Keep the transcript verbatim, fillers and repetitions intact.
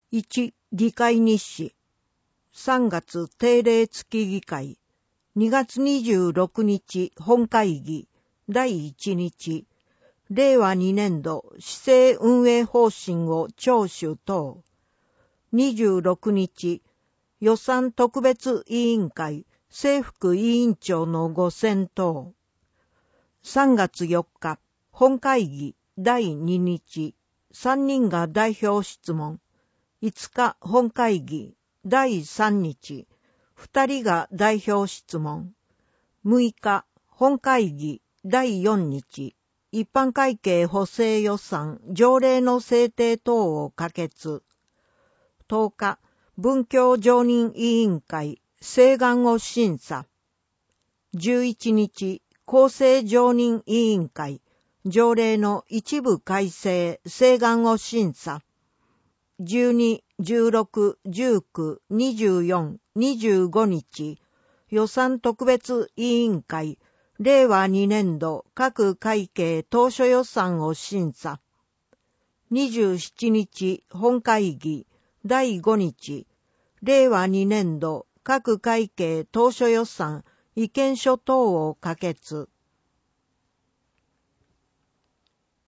いち、議会日誌。さんがつ定例月議会。にがつにじゅうろくにち本会議。だいいちにち。れいわにねんど市政運営方針を聴取等。にじゅうろくにち、予算特別委員会正副委員長のご選等。さんがつよっか、本会議だいににち、さんにんが代表質問。いつか本会議だいさんにち、ふたりが代表質問。むいか本会議だいよんにち、一般会計補正予算条例の制定等を可決。とおか、文教常任委員会請願を審査。じゅういちにち、公正常任委員会条例の一部改正請願を審査。じゅうに、じゅうろく、じゅうく、にじゅうよん、にじゅうごにち、予算特別委員会れいわにねんど各会計当初予算を審査。にじゅうしちにち本会議だいごにち、れいわにねんど各会計当初予算意見書等を可決。